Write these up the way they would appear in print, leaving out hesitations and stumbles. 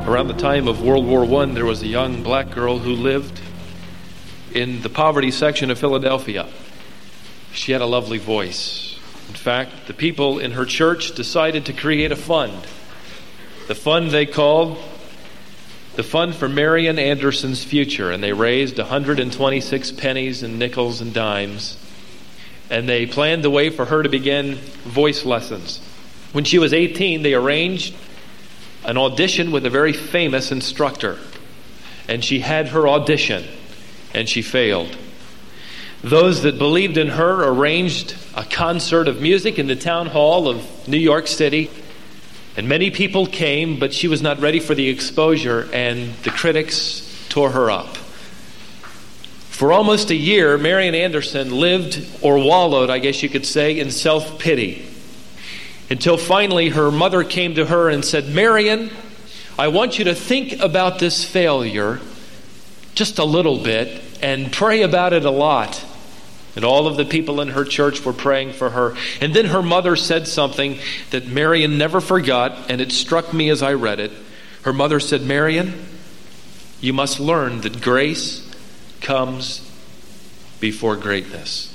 Around the time of World War I, there was a young black girl who lived in the poverty section of Philadelphia. She had a lovely voice. In fact, the people in her church decided to create a fund. The fund they called the Fund for Marian Anderson's Future, and they raised 126 pennies and nickels and dimes, and they planned a way for her to begin voice lessons. When she was 18, they arranged an audition with a very famous instructor, and she had her audition, and she failed. Those that believed in her arranged a concert of music in the town hall of New York City, and many people came, but she was not ready for the exposure, and the critics tore her up. For almost a year, Marian Anderson lived, or wallowed, I guess you could say, in self-pity, until finally her mother came to her and said, "Marian, I want you to think about this failure just a little bit and pray about it a lot." And all of the people in her church were praying for her. And then her mother said something that Marian never forgot, and it struck me as I read it. Her mother said, "Marian, you must learn that grace comes before greatness."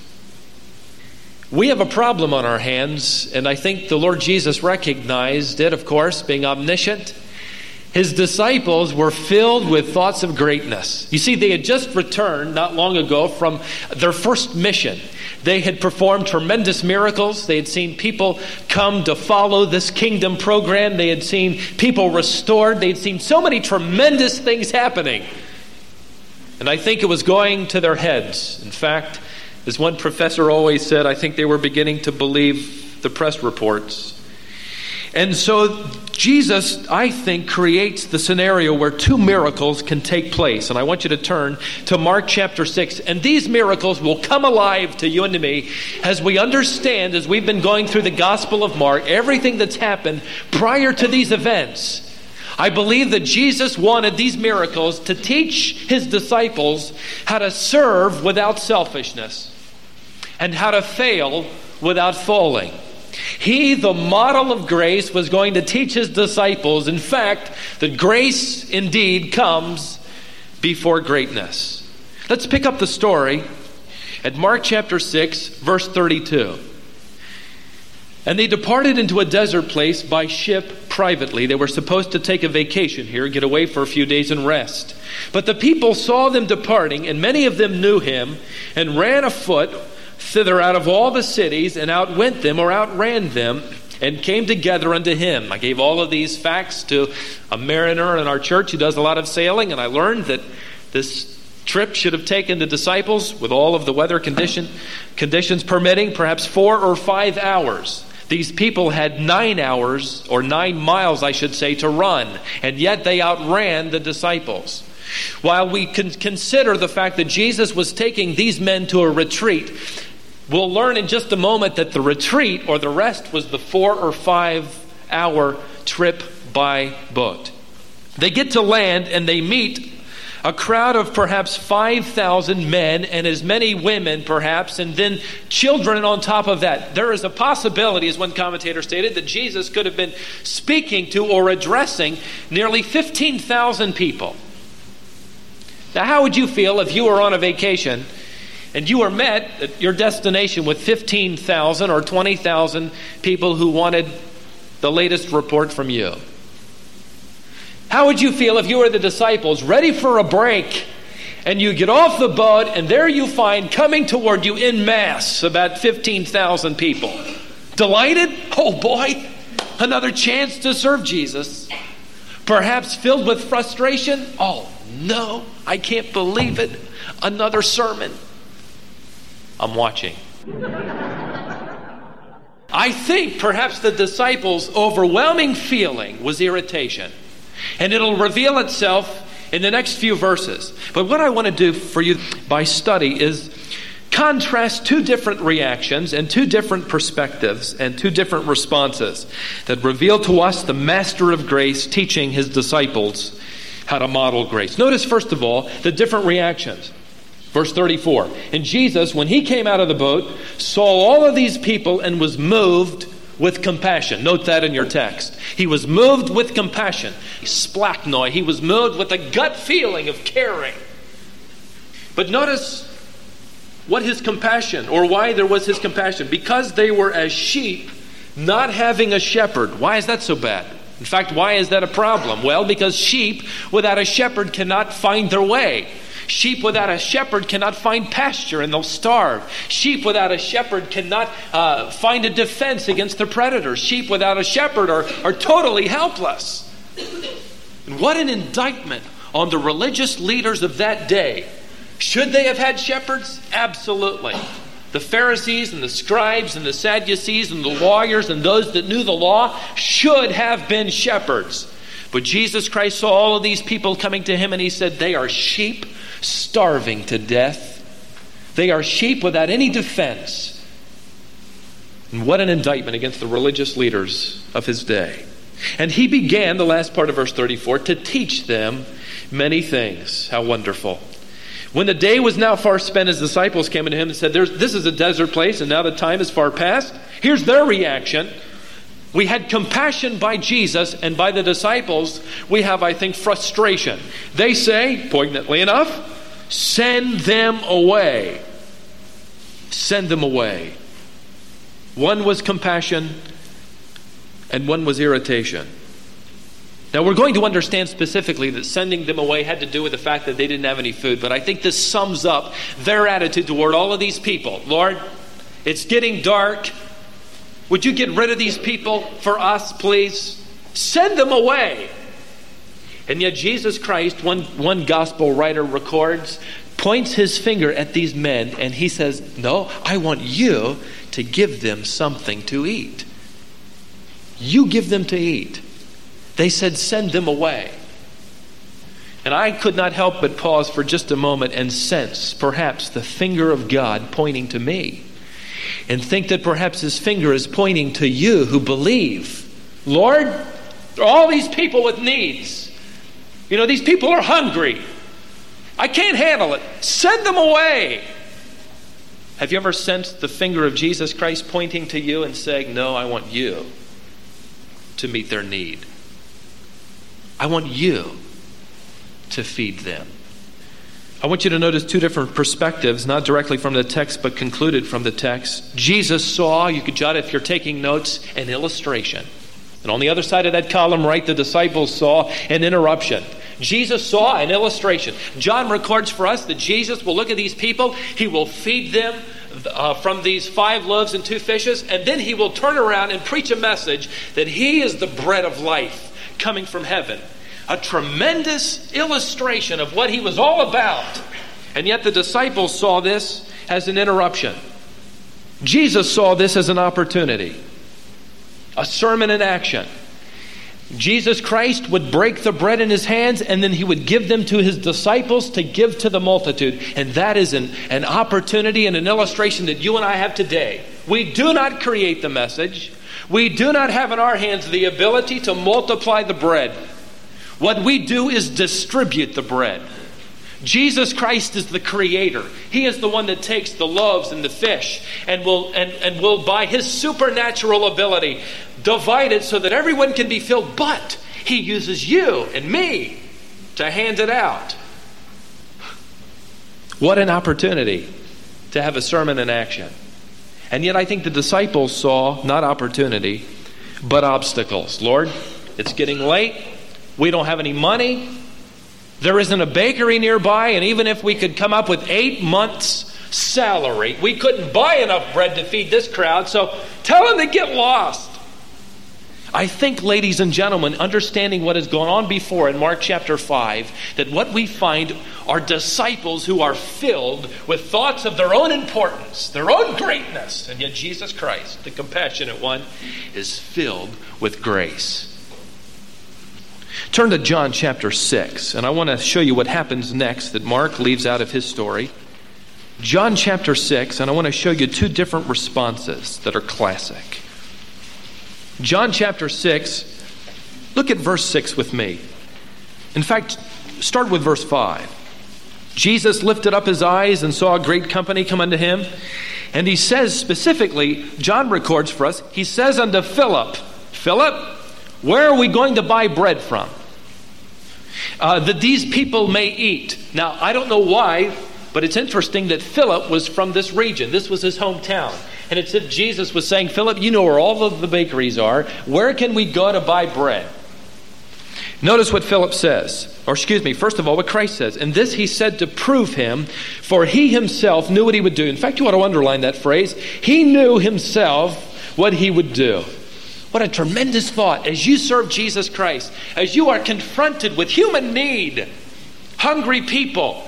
We have a problem on our hands, and I think the Lord Jesus recognized it, of course, being omniscient. His disciples were filled with thoughts of greatness. You see, they had just returned not long ago from their first mission. They had performed tremendous miracles. They had seen people come to follow this kingdom program. They had seen people restored. They had seen so many tremendous things happening. And I think it was going to their heads. In fact, as one professor always said, I think they were beginning to believe the press reports. And so Jesus, I think, creates the scenario where two miracles can take place. And I want you to turn to Mark chapter 6. And these miracles will come alive to you and to me as we understand, as we've been going through the Gospel of Mark, everything that's happened prior to these events. I believe that Jesus wanted these miracles to teach his disciples how to serve without selfishness and how to fail without falling. He, the model of grace, was going to teach his disciples, in fact, that grace indeed comes before greatness. Let's pick up the story at Mark chapter 6, verse 32. And they departed into a desert place by ship privately. They were supposed to take a vacation here, get away for a few days and rest. But the people saw them departing, and many of them knew him, and ran afoot thither out of all the cities, and outwent them, or outran them, and came together unto him. I gave all of these facts to a mariner in our church who does a lot of sailing, and I learned that this trip should have taken the disciples, with all of the weather conditions permitting, perhaps 4 or 5 hours. These people had 9 hours, or 9 miles, I should say, to run, and yet they outran the disciples. While we can consider the fact that Jesus was taking these men to a retreat, we'll learn in just a moment that the retreat, or the rest, was the 4 or 5 hour trip by boat. They get to land and they meet a crowd of perhaps 5,000 men and as many women perhaps, and then children on top of that. There is a possibility, as one commentator stated, that Jesus could have been speaking to or addressing nearly 15,000 people. Now, how would you feel if you were on a vacation and you were met at your destination with 15,000 or 20,000 people who wanted the latest report from you? How would you feel if you were the disciples ready for a break and you get off the boat and there you find coming toward you in mass about 15,000 people? Delighted? Oh boy, another chance to serve Jesus. Perhaps filled with frustration? Oh no, I can't believe it. Another sermon. I'm watching. I think perhaps the disciples' overwhelming feeling was irritation. And it'll reveal itself in the next few verses. But what I want to do for you by study is contrast two different reactions and two different perspectives and two different responses that reveal to us the master of grace teaching his disciples how to model grace. Notice, first of all, the different reactions. Verse 34. And Jesus, when he came out of the boat, saw all of these people and was moved with compassion. Note that in your text. He was moved with compassion. Splachnoi. He was moved with a gut feeling of caring. But notice what his compassion, or why there was his compassion. Because they were as sheep, not having a shepherd. Why is that so bad? In fact, why is that a problem? Well, because sheep without a shepherd cannot find their way. Sheep without a shepherd cannot find pasture and they'll starve. Sheep without a shepherd cannot find a defense against the predators. Sheep without a shepherd are totally helpless. And what an indictment on the religious leaders of that day. Should they have had shepherds? Absolutely. The Pharisees and the scribes and the Sadducees and the lawyers and those that knew the law should have been shepherds. But Jesus Christ saw all of these people coming to him and he said, they are sheep starving to death. They are sheep without any defense. And what an indictment against the religious leaders of his day. And he began, the last part of verse 34, to teach them many things. How wonderful. When the day was now far spent, his disciples came to him and said, this is a desert place and now the time is far past. Here's their reaction. We had compassion by Jesus, and by the disciples, we have, I think, frustration. They say, poignantly enough, send them away. Send them away. One was compassion, and one was irritation. Now, we're going to understand specifically that sending them away had to do with the fact that they didn't have any food, but I think this sums up their attitude toward all of these people. Lord, it's getting dark. Would you get rid of these people for us, please? Send them away. And yet Jesus Christ, one gospel writer records, points his finger at these men and he says, no, I want you to give them something to eat. You give them to eat. They said, send them away. And I could not help but pause for just a moment and sense perhaps the finger of God pointing to me. And think that perhaps his finger is pointing to you who believe. Lord, there are all these people with needs. You know, these people are hungry. I can't handle it. Send them away. Have you ever sensed the finger of Jesus Christ pointing to you and saying, no, I want you to meet their need. I want you to feed them. I want you to notice two different perspectives, not directly from the text, but concluded from the text. Jesus saw, you could jot if you're taking notes, an illustration. And on the other side of that column, right, the disciples saw an interruption. Jesus saw an illustration. John records for us that Jesus will look at these people, he will feed them from these 5 loaves and 2 fishes, and then he will turn around and preach a message that he is the bread of life coming from heaven. A tremendous illustration of what he was all about. And yet the disciples saw this as an interruption. Jesus saw this as an opportunity. A sermon in action. Jesus Christ would break the bread in his hands and then he would give them to his disciples to give to the multitude. And that is an opportunity and an illustration that you and I have today. We do not create the message. We do not have in our hands the ability to multiply the bread. What we do is distribute the bread. Jesus Christ is the creator. He is the one that takes the loaves and the fish and will by his supernatural ability divide it so that everyone can be filled. But he uses you and me to hand it out. What an opportunity to have a sermon in action. And yet I think the disciples saw not opportunity, but obstacles. Lord, it's getting late. We don't have any money. There isn't a bakery nearby, and even if we could come up with 8 months' salary, we couldn't buy enough bread to feed this crowd, so tell them to get lost. I think, ladies and gentlemen, understanding what has gone on before in Mark chapter 5, that what we find are disciples who are filled with thoughts of their own importance, their own greatness, and yet Jesus Christ, the compassionate one, is filled with grace. Turn to John chapter 6, and I want to show you what happens next that Mark leaves out of his story. John chapter 6, and I want to show you 2 different responses that are classic. John chapter 6, look at verse 6 with me. In fact, start with verse 5. Jesus lifted up his eyes and saw a great company come unto him, And he says specifically, John records for us, he says unto Philip, Philip, where are we going to buy bread from? That these people may eat. Now, I don't know why, but it's interesting that Philip was from this region. This was his hometown. And it's as if Jesus was saying, Philip, you know where all of the bakeries are. Where can we go to buy bread? Notice what Philip says. First of all, what Christ says. And this he said to prove him, for he himself knew what he would do. In fact, you ought to underline that phrase. He knew himself what he would do. What a tremendous thought. As you serve Jesus Christ, as you are confronted with human need, hungry people,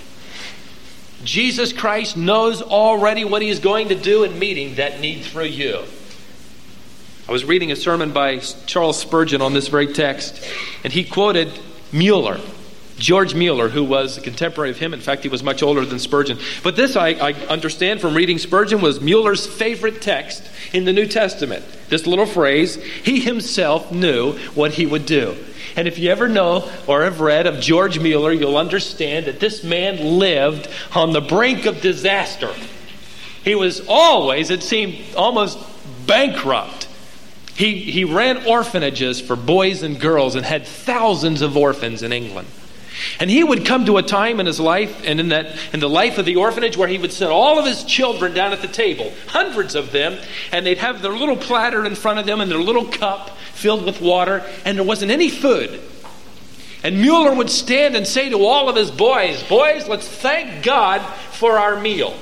Jesus Christ knows already what he's going to do in meeting that need through you. I was reading a sermon by Charles Spurgeon on this very text, and he quoted Mueller, George Mueller, who was a contemporary of him. In fact, he was much older than Spurgeon. But this, I understand from reading Spurgeon, was Mueller's favorite text in the New Testament. This little phrase, he himself knew what he would do. And if you ever know or have read of George Mueller, you'll understand that this man lived on the brink of disaster. He was always, it seemed, almost bankrupt. He ran orphanages for boys and girls and had thousands of orphans in England. And he would come to a time in his life and in the life of the orphanage where he would set all of his children down at the table, hundreds of them, and they'd have their little platter in front of them and their little cup filled with water, and there wasn't any food. And Mueller would stand and say to all of his boys, let's thank God for our meal.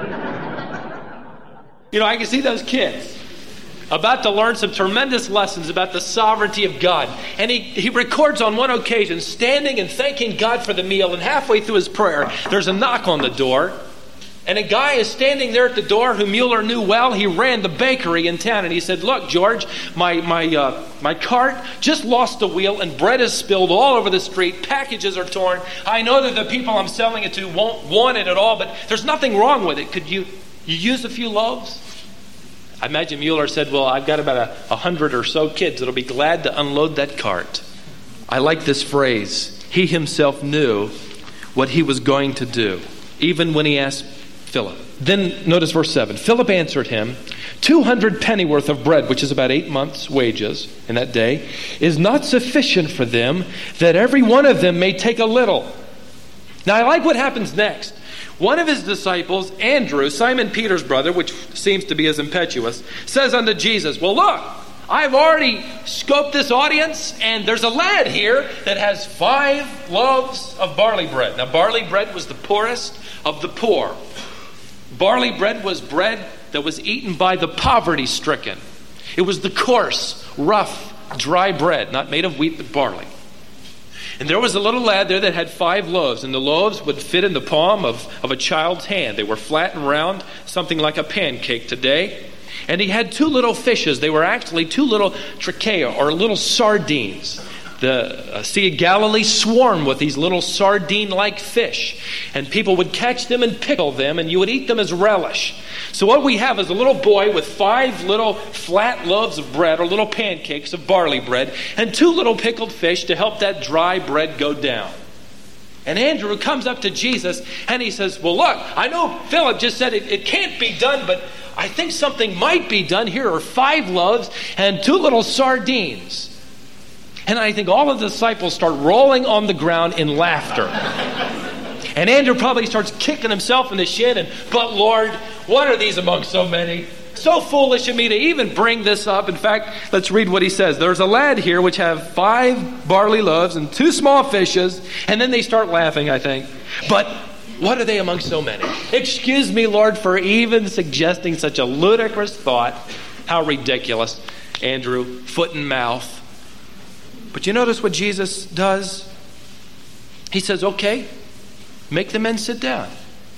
I can see those kids about to learn some tremendous lessons about the sovereignty of God. And he records on one occasion standing and thanking God for the meal, and halfway through his prayer, there's a knock on the door. And a guy is standing there at the door who Mueller knew well. He ran the bakery in town, and he said, look, George, my cart just lost the wheel, and bread is spilled all over the street. Packages are torn. I know that the people I'm selling it to won't want it at all, but there's nothing wrong with it. Could you use a few loaves? I imagine Mueller said, well, I've got about 100 or so kids that'll be glad to unload that cart. I like this phrase. He himself knew what he was going to do, even when he asked Philip. Then notice verse 7. Philip answered him, 200 pennyworth of bread, which is about 8 months' wages in that day, is not sufficient for them, that every one of them may take a little. Now I like what happens next. One of his disciples, Andrew, Simon Peter's brother, which seems to be as impetuous, says unto Jesus, well, look, I've already scoped this audience, and there's a lad here that has 5 loaves of barley bread. Now, barley bread was the poorest of the poor. Barley bread was bread that was eaten by the poverty-stricken. It was the coarse, rough, dry bread, not made of wheat but barley. And there was a little lad there that had 5 loaves, and the loaves would fit in the palm of a child's hand. They were flat and round, something like a pancake today. And he had 2 little fishes. They were actually 2 little trichia, or little sardines. The Sea of Galilee swarmed with these little sardine-like fish. And people would catch them and pickle them, and you would eat them as relish. So what we have is a little boy with 5 little flat loaves of bread, or little pancakes of barley bread, and 2 little pickled fish to help that dry bread go down. And Andrew comes up to Jesus, and he says, well, look, I know Philip just said it can't be done, but I think something might be done. Here are 5 loaves and 2 little sardines. And I think all of the disciples start rolling on the ground in laughter. And Andrew probably starts kicking himself in the shin. But Lord, what are these among so many? So foolish of me to even bring this up. In fact, let's read what he says. There's a lad here which have 5 barley loaves and 2 small fishes. And then they start laughing, I think. But what are they among so many? Excuse me, Lord, for even suggesting such a ludicrous thought. How ridiculous. Andrew, foot and mouth. But you notice what Jesus does? He says, okay, make the men sit down.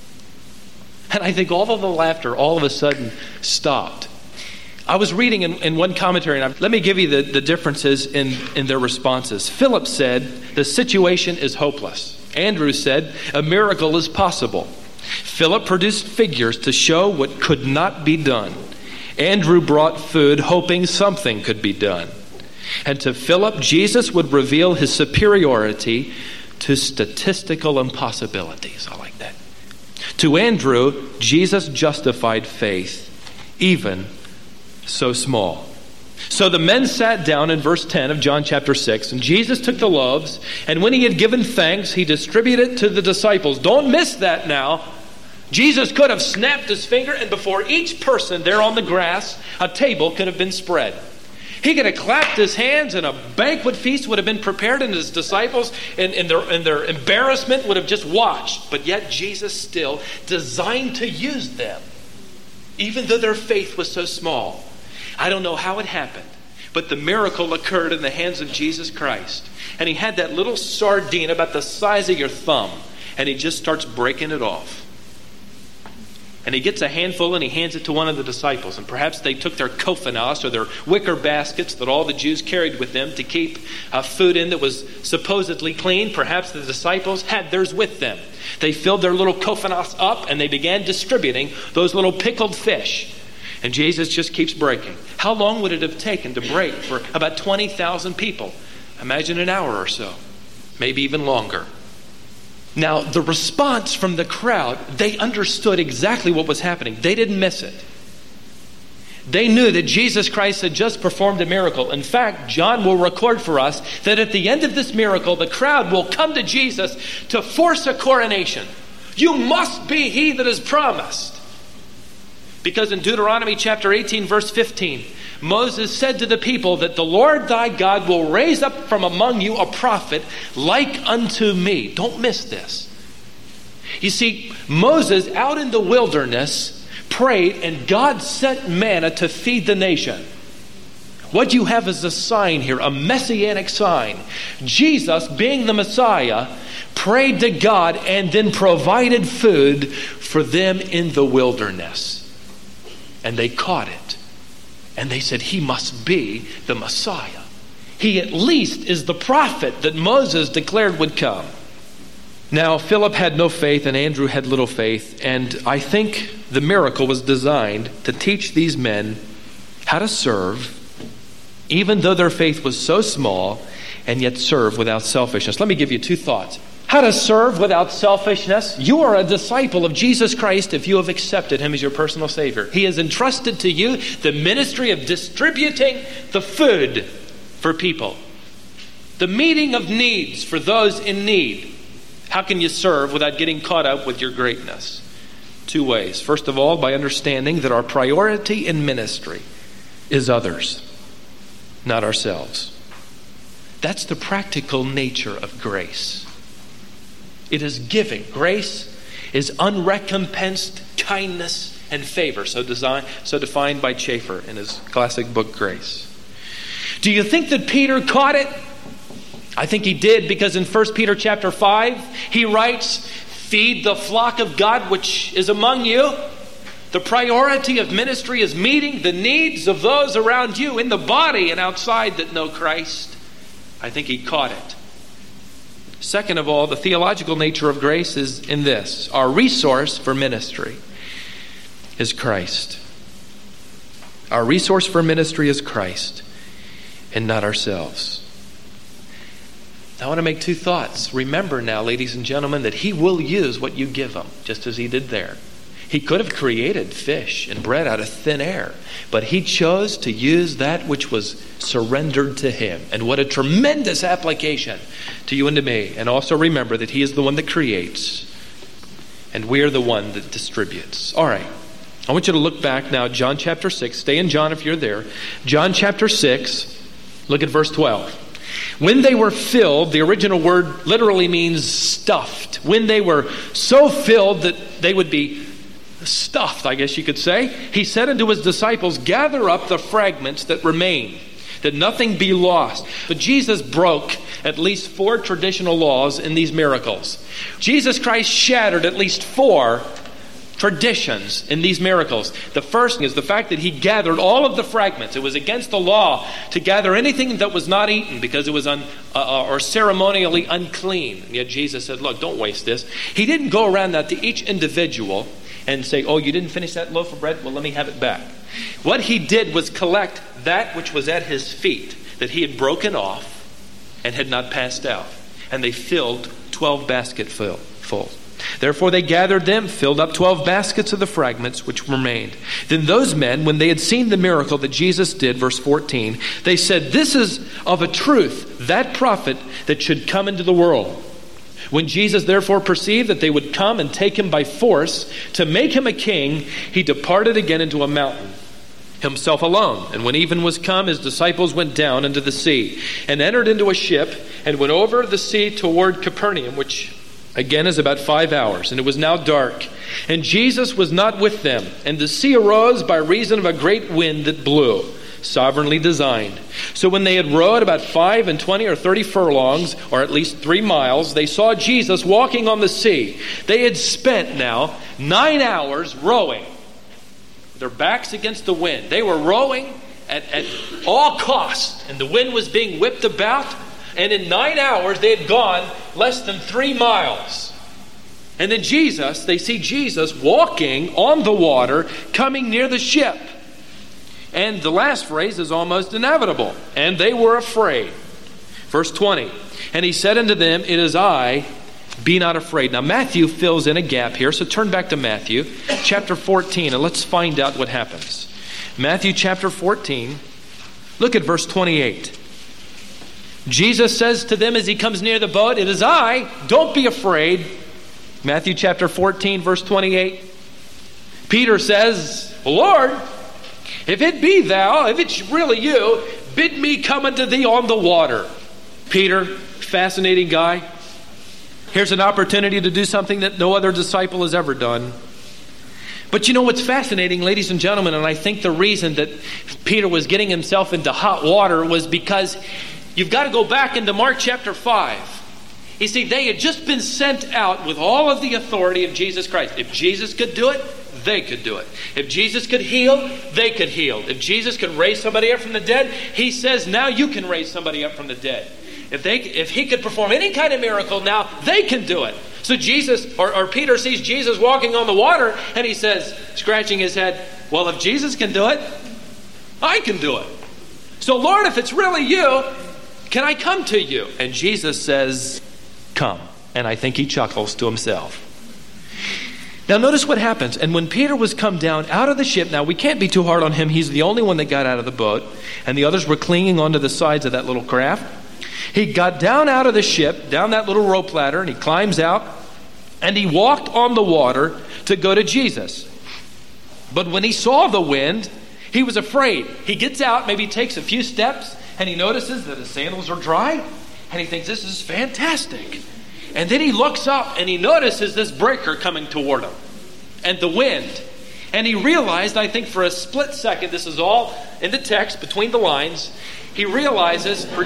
And I think all of the laughter all of a sudden stopped. I was reading in one commentary, and let me give you the differences in their responses. Philip said, the situation is hopeless. Andrew said, a miracle is possible. Philip produced figures to show what could not be done. Andrew brought food, hoping something could be done. And to Philip, Jesus would reveal his superiority to statistical impossibilities. I like that. To Andrew, Jesus justified faith, even so small. So the men sat down in verse 10 of John chapter 6, and Jesus took the loaves, and when he had given thanks, he distributed it to the disciples. Don't miss that now. Jesus could have snapped his finger, and before each person there on the grass, a table could have been spread. He could have clapped his hands, and a banquet feast would have been prepared, and his disciples in their embarrassment would have just watched. But yet Jesus still designed to use them, even though their faith was so small. I don't know how it happened, but the miracle occurred in the hands of Jesus Christ. And he had that little sardine about the size of your thumb, and he just starts breaking it off. And he gets a handful and he hands it to one of the disciples. And perhaps they took their kophanos, or their wicker baskets that all the Jews carried with them to keep food in that was supposedly clean. Perhaps the disciples had theirs with them. They filled their little kophanos up and they began distributing those little pickled fish. And Jesus just keeps breaking. How long would it have taken to break for about 20,000 people? Imagine an hour or so, maybe even longer. Now, the response from the crowd, they understood exactly what was happening. They didn't miss it. They knew that Jesus Christ had just performed a miracle. In fact, John will record for us that at the end of this miracle, the crowd will come to Jesus to force a coronation. You must be he that is promised. Because in Deuteronomy chapter 18, verse 15, Moses said to the people that the Lord thy God will raise up from among you a prophet like unto me. Don't miss this. You see, Moses out in the wilderness prayed, and God sent manna to feed the nation. What you have is a sign here, a messianic sign. Jesus, being the Messiah, prayed to God and then provided food for them in the wilderness. And they caught it. And they said, he must be the Messiah. He at least is the prophet that Moses declared would come. Now, Philip had no faith and Andrew had little faith. And I think the miracle was designed to teach these men how to serve, even though their faith was so small, and yet serve without selfishness. Let me give you two thoughts. How to serve without selfishness. You are a disciple of Jesus Christ if you have accepted him as your personal Savior. He has entrusted to you the ministry of distributing the food for people. The meeting of needs for those in need. How can you serve without getting caught up with your greatness? Two ways. First of all, by understanding that our priority in ministry is others, not ourselves. That's the practical nature of grace. It is giving. Grace is unrecompensed kindness and favor, so defined by Schaeffer in his classic book, Grace. Do you think that Peter caught it? I think he did, because in 1 Peter chapter 5, he writes, feed the flock of God which is among you. The priority of ministry is meeting the needs of those around you in the body and outside that know Christ. I think he caught it. Second of all, the theological nature of grace is in this. Our resource for ministry is Christ. Our resource for ministry is Christ and not ourselves. I want to make two thoughts. Remember now, ladies and gentlemen, that he will use what you give him, just as he did there. He could have created fish and bread out of thin air, but he chose to use that which was surrendered to him. And what a tremendous application to you and to me. And also remember that he is the one that creates, and we are the one that distributes. All right. I want you to look back now, John chapter 6. Stay in John if you're there. John chapter 6, look at verse 12. When they were filled, the original word literally means stuffed. When they were so filled that they would be stuffed, I guess you could say, he said unto his disciples, gather up the fragments that remain, that nothing be lost. But Jesus broke at least 4 traditional laws in these miracles. Jesus Christ shattered at least 4 traditions in these miracles. The first is the fact that he gathered all of the fragments. It was against the law to gather anything that was not eaten because it was or ceremonially unclean. And yet Jesus said, look, don't waste this. He didn't go around that to each individual and say, oh, you didn't finish that loaf of bread? Well, let me have it back. What he did was collect that which was at his feet that he had broken off and had not passed out. And they filled 12 baskets full. Therefore they gathered them, filled up 12 baskets of the fragments which remained. Then those men, when they had seen the miracle that Jesus did, verse 14, they said, "This is of a truth that prophet that should come into the world." When Jesus therefore perceived that they would come and take him by force to make him a king, he departed again into a mountain, himself alone. And when even was come, his disciples went down into the sea and entered into a ship and went over the sea toward Capernaum, which again is about 5 hours. And it was now dark, and Jesus was not with them. And the sea arose by reason of a great wind that blew, sovereignly designed. So when they had rowed about 25 or 30 furlongs, or at least 3 miles, they saw Jesus walking on the sea. They had spent now 9 hours rowing, their backs against the wind. They were rowing at all costs, and the wind was being whipped about. And in 9 hours, they had gone less than 3 miles. And then they see Jesus walking on the water, coming near the ship. And the last phrase is almost inevitable. And they were afraid. Verse 20. And he said unto them, "It is I, be not afraid." Now Matthew fills in a gap here. So turn back to Matthew chapter 14 and let's find out what happens. Matthew chapter 14. Look at verse 28. Jesus says to them as he comes near the boat, "It is I, don't be afraid." Matthew chapter 14 verse 28. Peter says, "Lord, if it be thou, if it's really you, bid me come unto thee on the water." Peter, fascinating guy. Here's an opportunity to do something that no other disciple has ever done. But you know what's fascinating, ladies and gentlemen, and I think the reason that Peter was getting himself into hot water was because you've got to go back into Mark chapter 5. You see, they had just been sent out with all of the authority of Jesus Christ. If Jesus could do it, they could do it. If Jesus could heal, they could heal. If Jesus could raise somebody up from the dead, he says, now you can raise somebody up from the dead. If he could perform any kind of miracle, now they can do it. So Peter sees Jesus walking on the water, and he says, scratching his head, well, if Jesus can do it, I can do it. So Lord, if it's really you, can I come to you? And Jesus says, come. And I think he chuckles to himself. Now notice what happens. And when Peter was come down out of the ship, now we can't be too hard on him. He's the only one that got out of the boat. And the others were clinging onto the sides of that little craft. He got down out of the ship, down that little rope ladder, and he climbs out. And he walked on the water to go to Jesus. But when he saw the wind, he was afraid. He gets out, maybe takes a few steps, and he notices that his sandals are dry. And he thinks, this is fantastic. And then he looks up and he notices this breaker coming toward him. And the wind. And he realized, I think for a split second, this is all in the text, between the lines, he realizes for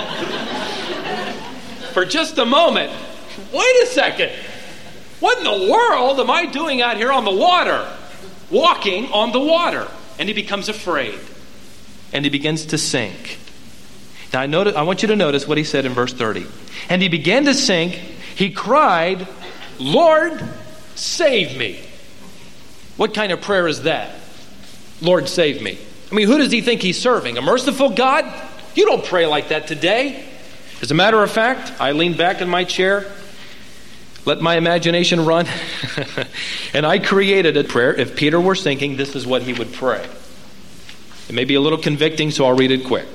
just a moment, wait a second. What in the world am I doing out here on the water? Walking on the water. And he becomes afraid. And he begins to sink. Now I want you to notice what he said in verse 30. And he began to sink. He cried, Lord, save me. What kind of prayer is that? Lord, save me. I mean, who does he think he's serving? A merciful God? You don't pray like that today. As a matter of fact, I leaned back in my chair, let my imagination run, and I created a prayer. If Peter were sinking, this is what he would pray. It may be a little convicting, so I'll read it quick.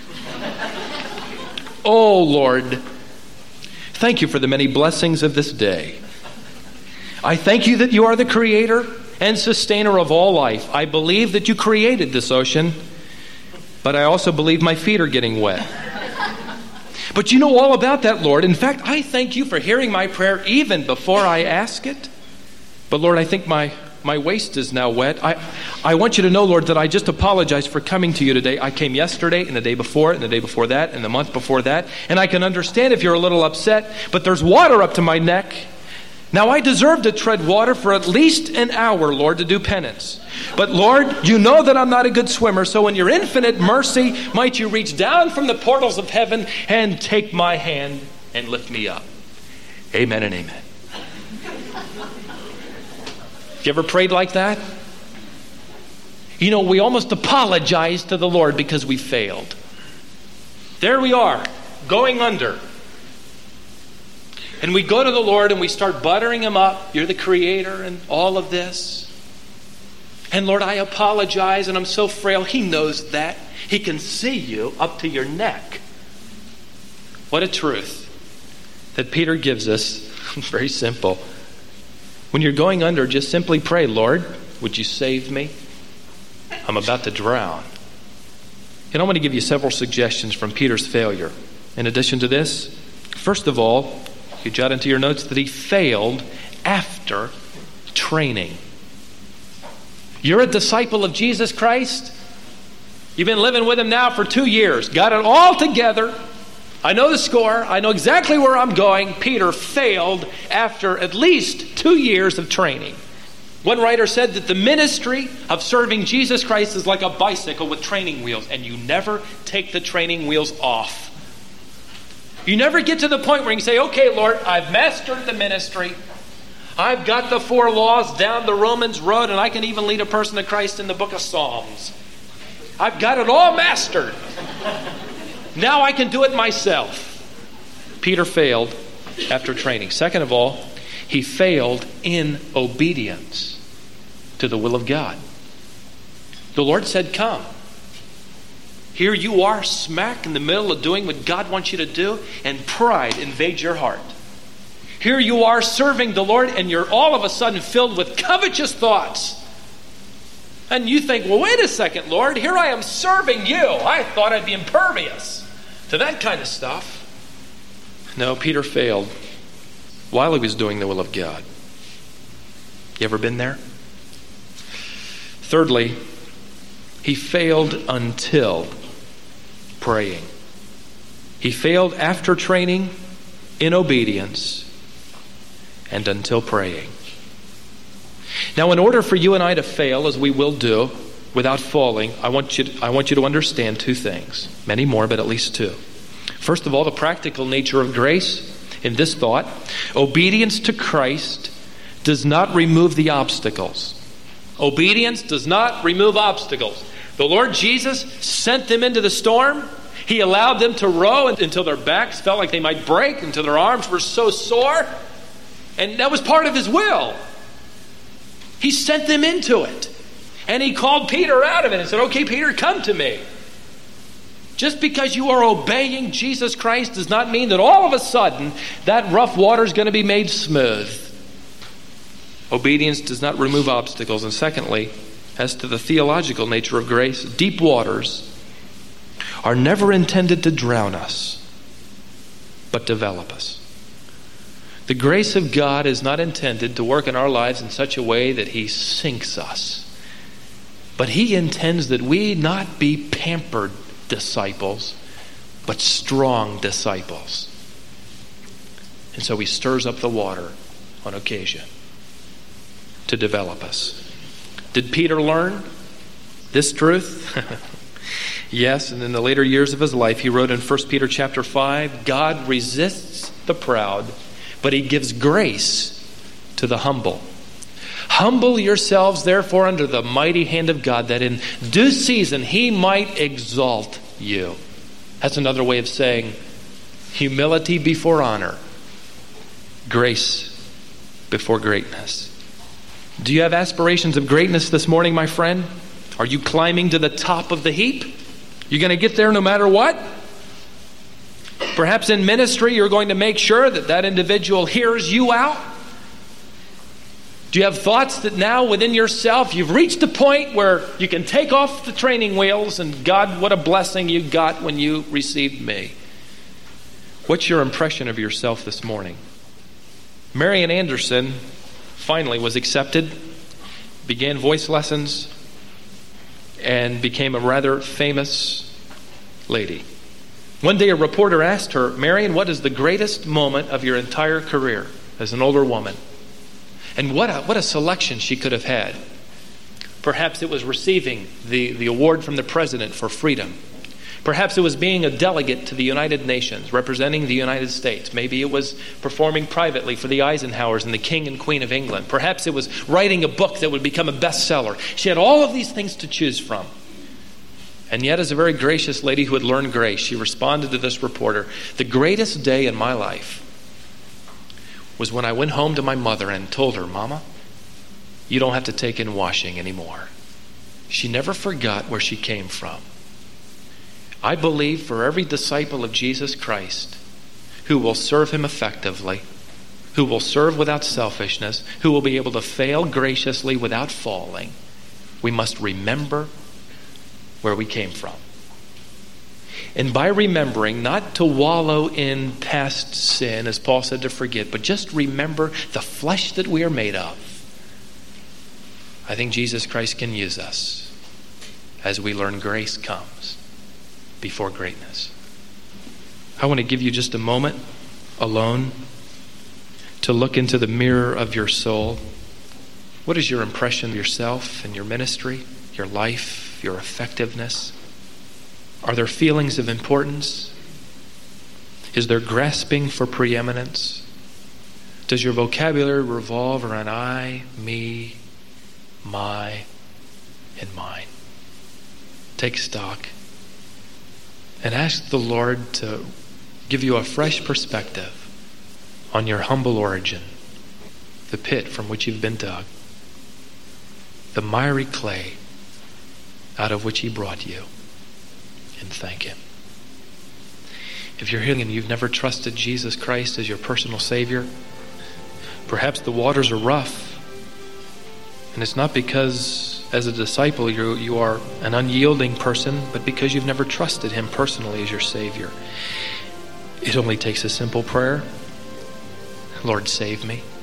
Oh, Lord, thank you for the many blessings of this day. I thank you that you are the creator and sustainer of all life. I believe that you created this ocean, but I also believe my feet are getting wet. But you know all about that, Lord. In fact, I thank you for hearing my prayer even before I ask it. But Lord, I think my waist is now wet. I want you to know, Lord, that I just apologize for coming to you today. I came yesterday and the day before and the day before that and the month before that. And I can understand if you're a little upset, but there's water up to my neck. Now I deserve to tread water for at least an hour, Lord, to do penance. But Lord, you know that I'm not a good swimmer, so in your infinite mercy, might you reach down from the portals of heaven and take my hand and lift me up. Amen and amen. Have you ever prayed like that? You know, we almost apologize to the Lord because we failed. There we are, going under. And we go to the Lord and we start buttering him up. You're the creator and all of this. And Lord, I apologize and I'm so frail. He knows that. He can see you up to your neck. What a truth that Peter gives us. Very simple. When you're going under, just simply pray, Lord, would you save me? I'm about to drown. And I want to give you several suggestions from Peter's failure. In addition to this, first of all, you jot into your notes that he failed after training. You're a disciple of Jesus Christ. You've been living with him now for 2 years. Got it all together. I know the score. I know exactly where I'm going. Peter failed after at least 2 years of training. One writer said that the ministry of serving Jesus Christ is like a bicycle with training wheels, and you never take the training wheels off. You never get to the point where you can say, okay, Lord, I've mastered the ministry. I've got the 4 laws down the Romans road, and I can even lead a person to Christ in the book of Psalms. I've got it all mastered. Now I can do it myself. Peter failed after training. Second of all, he failed in obedience to the will of God. The Lord said, come. Here you are, smack in the middle of doing what God wants you to do, and pride invades your heart. Here you are serving the Lord, and you're all of a sudden filled with covetous thoughts. And you think, well, wait a second, Lord, here I am serving you. I thought I'd be impervious to that kind of stuff. No, Peter failed while he was doing the will of God. You ever been there? Thirdly, he failed until praying. He failed after training, in obedience, and until praying. Now, in order for you and I to fail, as we will do, without falling, I want you to understand 2 things. Many more, but at least 2. First of all, the practical nature of grace in this thought. Obedience to Christ does not remove the obstacles. Obedience does not remove obstacles. The Lord Jesus sent them into the storm. He allowed them to row until their backs felt like they might break, until their arms were so sore. And that was part of his will. He sent them into it. And he called Peter out of it and said, okay, Peter, come to me. Just because you are obeying Jesus Christ does not mean that all of a sudden that rough water is going to be made smooth. Obedience does not remove obstacles. And secondly, as to the theological nature of grace, deep waters are never intended to drown us, but develop us. The grace of God is not intended to work in our lives in such a way that he sinks us. But he intends that we not be pampered disciples, but strong disciples. And so he stirs up the water on occasion to develop us. Did Peter learn this truth? Yes, and in the later years of his life, he wrote in 1 Peter chapter 5, God resists the proud, but he gives grace to the humble. Humble yourselves, therefore, under the mighty hand of God, that in due season he might exalt you. That's another way of saying humility before honor, grace before greatness. Do you have aspirations of greatness this morning, my friend? Are you climbing to the top of the heap? You're going to get there no matter what? Perhaps in ministry, you're going to make sure that that individual hears you out. Do you have thoughts that now within yourself you've reached a point where you can take off the training wheels and God, what a blessing you got when you received me? What's your impression of yourself this morning? Marian Anderson finally was accepted, began voice lessons, and became a rather famous lady. One day a reporter asked her, Marian, what is the greatest moment of your entire career as an older woman? And what a selection she could have had. Perhaps it was receiving the award from the president for freedom. Perhaps it was being a delegate to the United Nations, representing the United States. Maybe it was performing privately for the Eisenhowers and the King and Queen of England. Perhaps it was writing a book that would become a bestseller. She had all of these things to choose from. And yet, as a very gracious lady who had learned grace, she responded to this reporter, the greatest day in my life was when I went home to my mother and told her, Mama, you don't have to take in washing anymore. She never forgot where she came from. I believe for every disciple of Jesus Christ who will serve him effectively, who will serve without selfishness, who will be able to fail graciously without falling, we must remember where we came from. And by remembering, not to wallow in past sin, as Paul said to forget, but just remember the flesh that we are made of, I think Jesus Christ can use us as we learn grace comes before greatness. I want to give you just a moment alone to look into the mirror of your soul. What is your impression of yourself and your ministry, your life, your effectiveness? Are there feelings of importance? Is there grasping for preeminence? Does your vocabulary revolve around I, me, my, and mine? Take stock and ask the Lord to give you a fresh perspective on your humble origin, the pit from which you've been dug, the miry clay out of which he brought you, and thank him. If you're here and you've never trusted Jesus Christ as your personal Savior, perhaps the waters are rough, and it's not because as a disciple you are an unyielding person, but because you've never trusted him personally as your Savior. It only takes a simple prayer. Lord, save me.